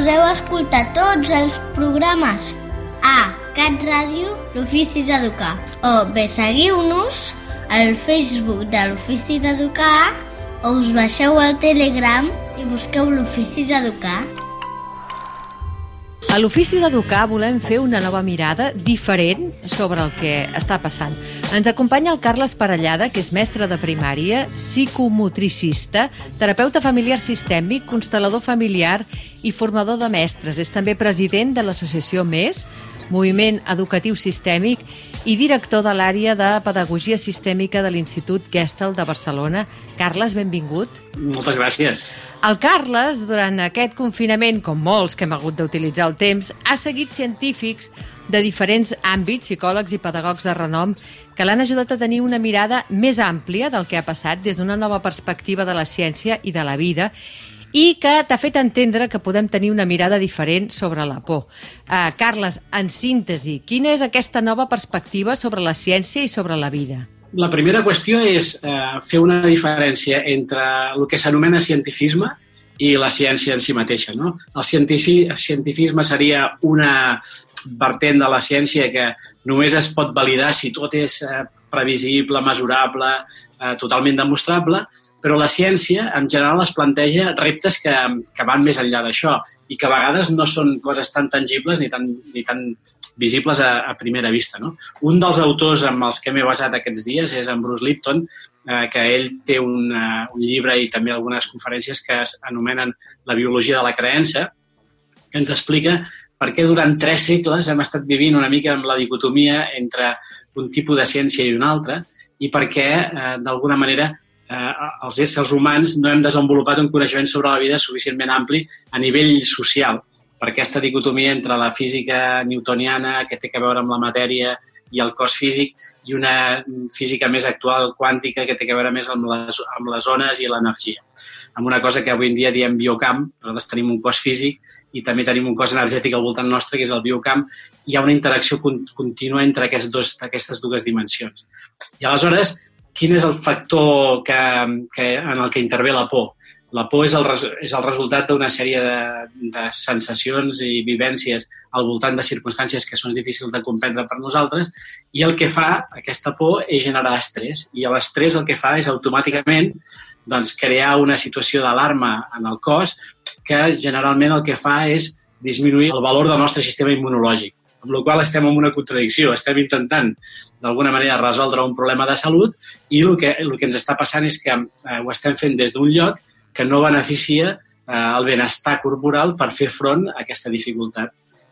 podeu escoltar tots els programes a Cat Ràdio, l'Ofici d'Educar. O bé seguiu-nos al Facebook de l'Ofici d'Educar o us baixeu al Telegram i busqueu l'Ofici d'Educar. A l'Ofici d'Educar volem fer una nova mirada diferent sobre el que està passant. Ens acompanya el Carles Parellada, que és mestre de primària, psicomotricista, terapeuta familiar sistèmic, constel·lador familiar i formador de mestres. És també president de l'associació MES, Moviment Educatiu Sistèmic, i director de l'àrea de Pedagogia Sistèmica de l'Institut Gestalt de Barcelona. Carles, benvingut. Moltes gràcies. El Carles, durant aquest confinament, com molts que hem hagut d'utilitzar el temps, ha seguit científics de diferents àmbits, psicòlegs i pedagogs de renom, que l'han ajudat a tenir una mirada més àmplia del que ha passat des d'una nova perspectiva de la ciència i de la vida, i que t'ha fet entendre que podem tenir una mirada diferent sobre la por. Carles, en síntesi, quina és aquesta nova perspectiva sobre la ciència i sobre la vida? La primera qüestió és fer una diferència entre el que s'anomena cientifisme i la ciència en si mateixa. No? El cientifisme seria una vertent de la ciència que només es pot validar si tot és previsible, mesurable, totalment demostrable, però la ciència en general es planteja reptes que van més enllà d'això i que a vegades no són coses tan tangibles ni tan visibles a primera vista. No? Un dels autors amb els que m'he basat aquests dies és en Bruce Lipton, que ell té un llibre i també algunes conferències que es anomenen La biologia de la creença, que ens explica per què durant 3 segles hem estat vivint una mica amb la dicotomia entre un tipus de ciència i un altre i per què, d'alguna manera, els éssers humans no hem desenvolupat un coneixement sobre la vida suficientment ampli a nivell social, per aquesta dicotomia entre la física newtoniana, que té a veure amb la matèria i el cos físic, i una física més actual, quàntica, que té a veure més amb les ones i l'energia. Amb una cosa que avui en dia diem biocamp, nosaltres tenim un cos físic i també tenim un cos energètic al voltant nostre, que és el biocamp, i hi ha una interacció contínua entre aquestes dues dimensions. I aleshores, quin és el factor en el que intervé la por? La por és el resultat d'una sèrie de sensacions i vivències al voltant de circumstàncies que són difícils de comprendre per nosaltres i el que fa aquesta por és generar estrès. I l'estrès el que fa és automàticament crear una situació d'alarma en el cos que generalment el que fa és disminuir el valor del nostre sistema immunològic, amb la qual estem en una contradicció. Estem intentant, d'alguna manera, resoldre un problema de salut i el que ens està passant és que ho estem fent des d'un lloc que no beneficia el benestar corporal per fer front a aquesta dificultat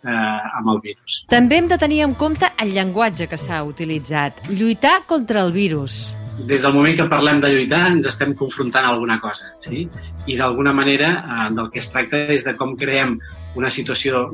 amb el virus. També hem de tenir en compte el llenguatge que s'ha utilitzat. Lluitar contra el virus. Des del moment que parlem de lluitar ens estem confrontant a alguna cosa, sí? I d'alguna manera del que es tracta és de com creem una situació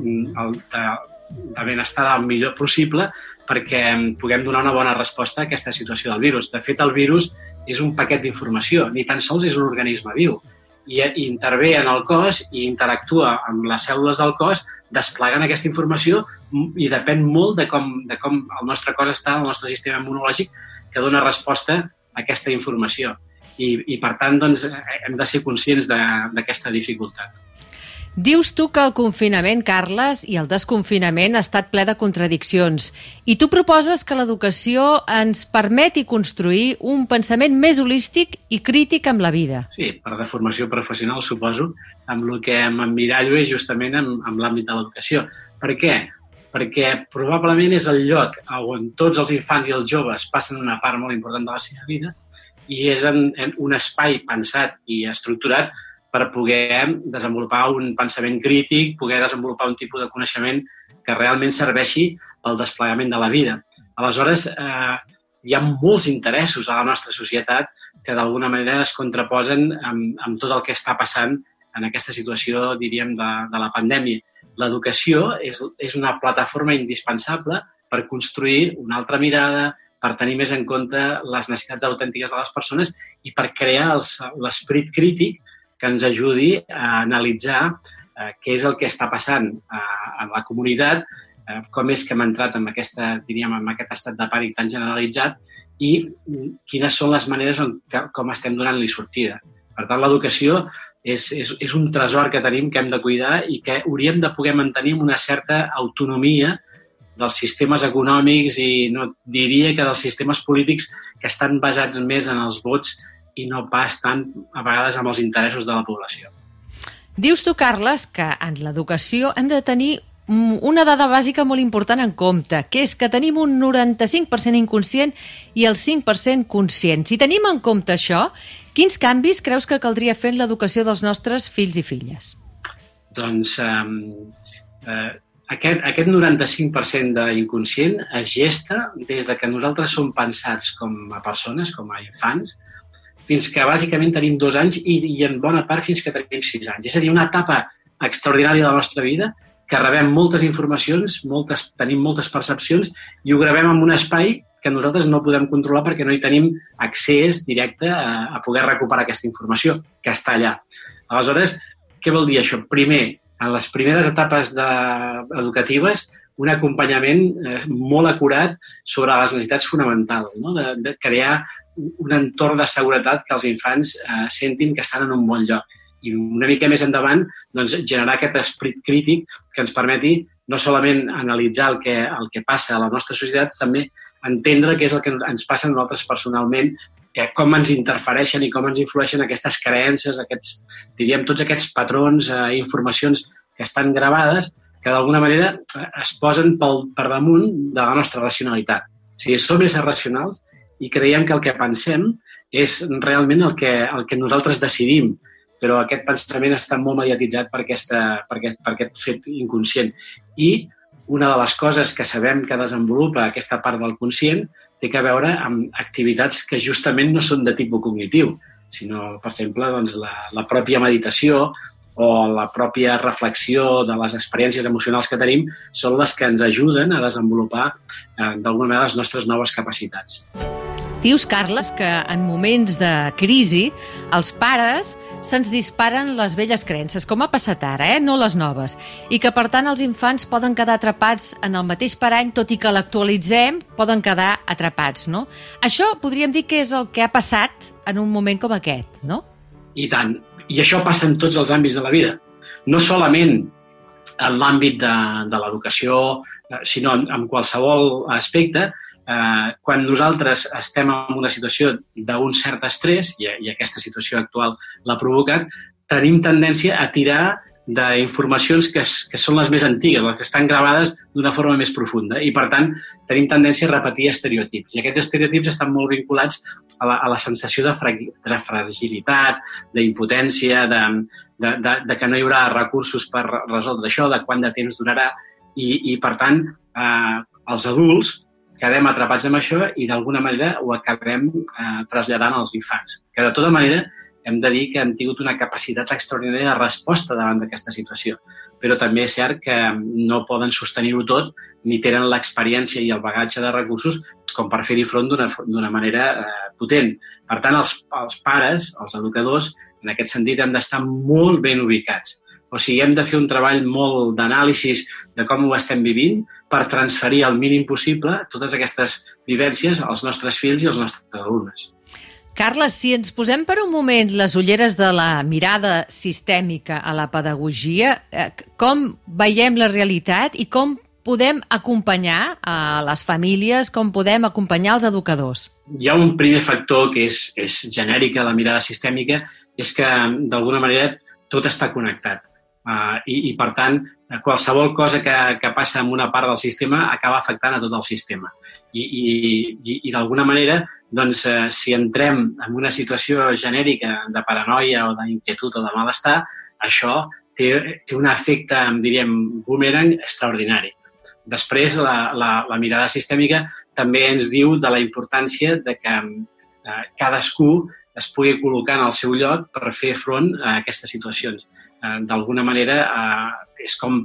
de benestar el millor possible perquè puguem donar una bona resposta a aquesta situació del virus. De fet, el virus és un paquet d'informació, ni tan sols és un organisme viu. I intervé en el cos i interactua amb les cèl·lules del cos desplegant aquesta informació i depèn molt de com el nostre cos està, el nostre sistema immunològic, que dona resposta a aquesta informació. I per tant, hem de ser conscients d'aquesta dificultat. Dius tu que el confinament, Carles, i el desconfinament ha estat ple de contradiccions. I tu proposes que l'educació ens permeti construir un pensament més holístic i crític amb la vida. Sí, per de formació professional, suposo, amb el que m'emmirallo és justament amb l'àmbit de l'educació. Per què? Perquè probablement és el lloc on tots els infants i els joves passen una part molt important de la seva vida i és en un espai pensat i estructurat per poder desenvolupar un pensament crític, poder desenvolupar un tipus de coneixement que realment serveixi pel desplegament de la vida. Aleshores, hi ha molts interessos a la nostra societat que d'alguna manera es contraposen amb tot el que està passant en aquesta situació, diríem, de la pandèmia. L'educació és una plataforma indispensable per construir una altra mirada, per tenir més en compte les necessitats autèntiques de les persones i per crear l'esperit crític que ens ajudi a analitzar què és el que està passant en la comunitat, com és que hem entrat en aquest estat de pànic tan generalitzat i quines són les maneres com estem donant-li sortida. Per tant, l'educació és un tresor que tenim, que hem de cuidar i que hauríem de poder mantenir amb una certa autonomia dels sistemes econòmics i no diria que dels sistemes polítics que estan basats més en els vots i no pas tant, a vegades, amb els interessos de la població. Dius tu, Carles, que en l'educació hem de tenir una dada bàsica molt important en compte, que és que tenim un 95% inconscient i el 5% conscient. Si tenim en compte això, quins canvis creus que caldria fer en l'educació dels nostres fills i filles? Doncs aquest 95% d'inconscient es gesta des de que nosaltres som pensats com a persones, com a infants, fins que bàsicament tenim 2 anys i en bona part fins que tenim 6 anys. És a dir, una etapa extraordinària de la nostra vida que rebem moltes informacions, tenim moltes percepcions i ho gravem en un espai que nosaltres no podem controlar perquè no hi tenim accés directe a poder recuperar aquesta informació que està allà. Aleshores, què vol dir això? Primer, en les primeres etapes educatives, un acompanyament molt acurat sobre les necessitats fonamentals, no? De crear un entorn de seguretat que els infants sentin que estan en un bon lloc. I una mica més endavant, doncs, generar aquest esperit crític que ens permeti no solament analitzar el que passa a la nostra societat, també entendre què és el que ens passa a nosaltres personalment, com ens interfereixen i com ens influeixen aquestes creences, tots aquests patrons, informacions que estan gravades, que d'alguna manera es posen per damunt de la nostra racionalitat. O sigui, som éssers racionals i creiem que el que pensem és realment el que nosaltres decidim, però aquest pensament està molt mediatitzat per aquest fet inconscient. I una de les coses que sabem que desenvolupa aquesta part del conscient té a veure amb activitats que justament no són de tipus cognitiu, sinó, per exemple, doncs, la pròpia meditació o la pròpia reflexió de les experiències emocionals que tenim són les que ens ajuden a desenvolupar d'alguna manera les nostres noves capacitats. Dius, Carles, que en moments de crisi els pares se'ns disparen les velles creences, com ha passat ara, no les noves, i que, per tant, els infants poden quedar atrapats en el mateix parany, tot i que l'actualitzem, poden quedar atrapats, no? Això podríem dir que és el que ha passat en un moment com aquest, no? I tant. I això passa en tots els àmbits de la vida. No solament en l'àmbit de l'educació, sinó en qualsevol aspecte. Quan nosaltres estem en una situació d'un cert estrès, i aquesta situació actual l'ha provocat, tenim tendència a tirar d'informacions que són les més antigues, les que estan gravades d'una forma més profunda. I, per tant, tenim tendència a repetir estereotips. I aquests estereotips estan molt vinculats a la sensació de fragilitat, d'impotència, de que no hi haurà recursos per resoldre això, de quant de temps durarà. I per tant, els adults quedem atrapats amb això i d'alguna manera ho acabem traslladant als infants. Que de tota manera hem de dir que han tingut una capacitat extraordinària de resposta davant d'aquesta situació. Però també és cert que no poden sostenir-ho tot ni tenen l'experiència i el bagatge de recursos com per fer-hi front d'una manera potent. Per tant, els pares, els educadors, en aquest sentit hem d'estar molt ben ubicats. O sigui, hem de fer un treball molt d'anàlisi de com ho estem vivint per transferir al mínim possible totes aquestes vivències als nostres fills i als nostres alumnes. Carles, si ens posem per un moment les ulleres de la mirada sistèmica a la pedagogia, com veiem la realitat i com podem acompanyar a les famílies, com podem acompanyar els educadors? Hi ha un primer factor que és genèric a la mirada sistèmica, és que d'alguna manera tot està connectat. I per tant, qualsevol cosa que passa en una part del sistema acaba afectant a tot el sistema. I d'alguna manera, doncs, si entrem en una situació genèrica de paranoia o d'inquietud o de malestar, això té un efecte, diríem, boomerang extraordinari. Després, la mirada sistèmica també ens diu de la importància de que cadascú es pugui col·locar en el seu lloc per fer front a aquestes situacions. D'alguna manera, és com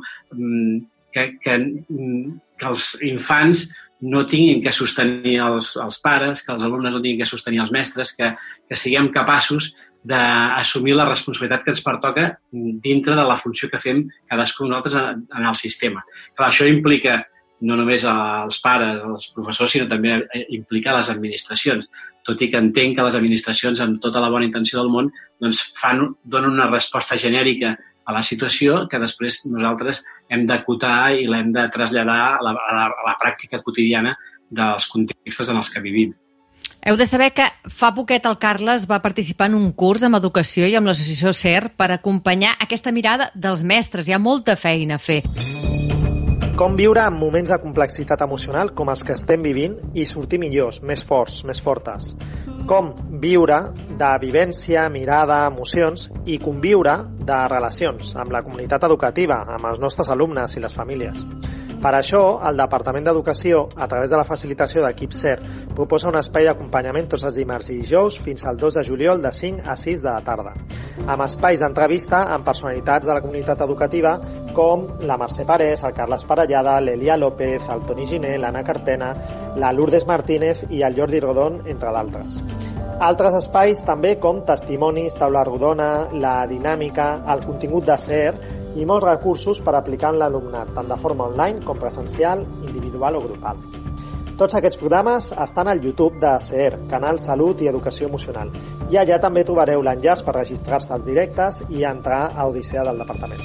que els infants no tinguin que sostenir els pares, que els alumnes no tinguin que sostenir els mestres, que siguem capaços d'assumir la responsabilitat que ens pertoca dintre de la funció que fem cadascú de nosaltres en el sistema. Clar, això implica no només als pares, als professors, sinó també implicar les administracions. Tot i que entenc que les administracions, amb tota la bona intenció del món, doncs donen una resposta genèrica a la situació que després nosaltres hem d'acotar i l'hem de traslladar a la pràctica quotidiana dels contextos en els que vivim. Heu de saber que fa poquet el Carles va participar en un curs amb educació i amb l'associació SER per acompanyar aquesta mirada dels mestres. Hi ha molta feina a fer. Com viure en moments de complexitat emocional com els que estem vivint i sortir millors, més forts, més fortes. Com viure de vivència, mirada, emocions i conviure de relacions amb la comunitat educativa, amb els nostres alumnes i les famílies. Per això, el Departament d'Educació, a través de la facilitació d'Equip SER, proposa un espai d'acompanyament tots els dimarts i dijous fins al 2 de juliol de 5 a 6 de la tarda, amb espais d'entrevista amb personalitats de la comunitat educativa com la Mercè Parés, el Carles Parellada, l'Elia López, el Toni Giner, l'Anna Carpena, la Lourdes Martínez i el Jordi Rodon, entre d'altres. Altres espais també com testimonis, taula rodona, la dinàmica, el contingut de SER i molts recursos per aplicar en l'alumnat, tant de forma online com presencial, individual o grupal. Tots aquests programes estan al YouTube de SER, Canal Salut i Educació Emocional, i allà també trobareu l'enllaç per registrar-se als directes i entrar a Odissea del Departament.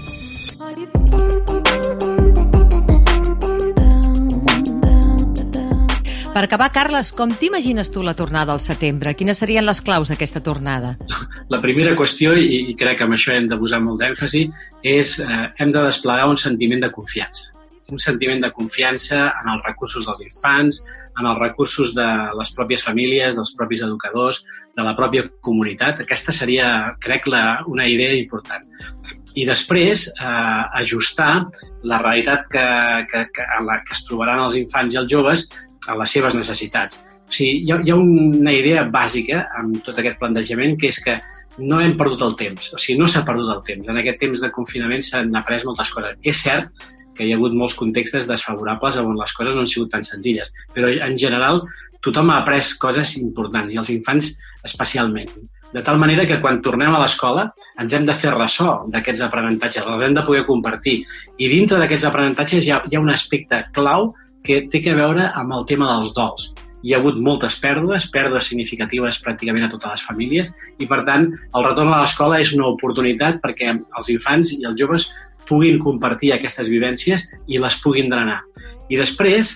Per acabar, Carles, com t'imagines tu la tornada al setembre? Quines serien les claus d'aquesta tornada? La primera qüestió, i crec que amb això hem de posar molt d'èmfasi, és hem de desplegar un sentiment de confiança. Un sentiment de confiança en els recursos dels infants, en els recursos de les pròpies famílies, dels propis educadors, de la pròpia comunitat. Aquesta seria, crec, una idea important. I després ajustar la realitat en la que es trobaran els infants i els joves a les seves necessitats. O sigui, hi ha una idea bàsica amb tot aquest plantejament, que és que no hem perdut el temps. O sigui, no s'ha perdut el temps. En aquest temps de confinament s'han après moltes coses. És cert que hi ha hagut molts contextes desfavorables on les coses no han sigut tan senzilles, però en general tothom ha après coses importants, i els infants especialment. De tal manera que quan tornem a l'escola ens hem de fer ressò d'aquests aprenentatges, els hem de poder compartir. I dintre d'aquests aprenentatges hi ha un aspecte clau que té a veure amb el tema dels dols. Hi ha hagut moltes pèrdues significatives pràcticament a totes les famílies, i per tant el retorn a l'escola és una oportunitat perquè els infants i els joves puguin compartir aquestes vivències i les puguin drenar. I després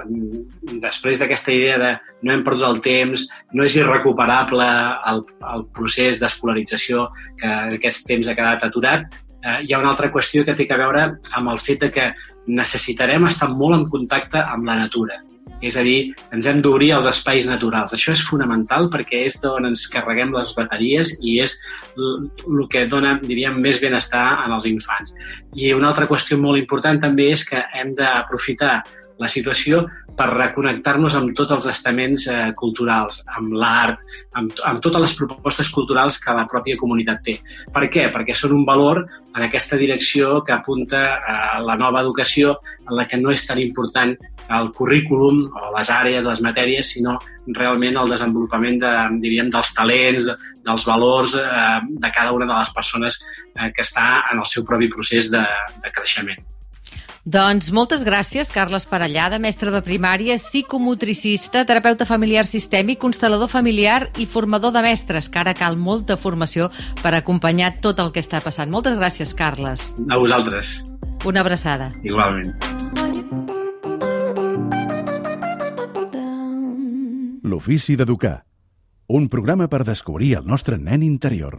d'aquesta idea de no hem perdut el temps, no és irrecuperable el procés d'escolarització que aquests temps ha quedat aturat, hi ha una altra qüestió que té a veure amb el fet que necessitarem estar molt en contacte amb la natura. És a dir, ens hem d'obrir als espais naturals. Això és fonamental perquè és d'on ens carreguem les bateries i és el que dona, diríem, més benestar als infants. I una altra qüestió molt important també és que hem d'aprofitar la situació per reconnectar-nos amb tots els estaments culturals, amb l'art, amb totes les propostes culturals que la pròpia comunitat té. Per què? Perquè són un valor en aquesta direcció que apunta a la nova educació, en la que no és tan important el currículum o les àrees, les matèries, sinó realment el desenvolupament dels talents, dels valors de cada una de les persones que està en el seu propi procés de creixement. Doncs moltes gràcies, Carles Parellada, mestre de primària, psicomotricista, terapeuta familiar sistèmic, constel·lador familiar i formador de mestres, que ara cal molta formació per acompanyar tot el que està passant. Moltes gràcies, Carles. A vosaltres. Una abraçada. Igualment. L'ofici d'educar. Un programa per descobrir el nostre nen interior.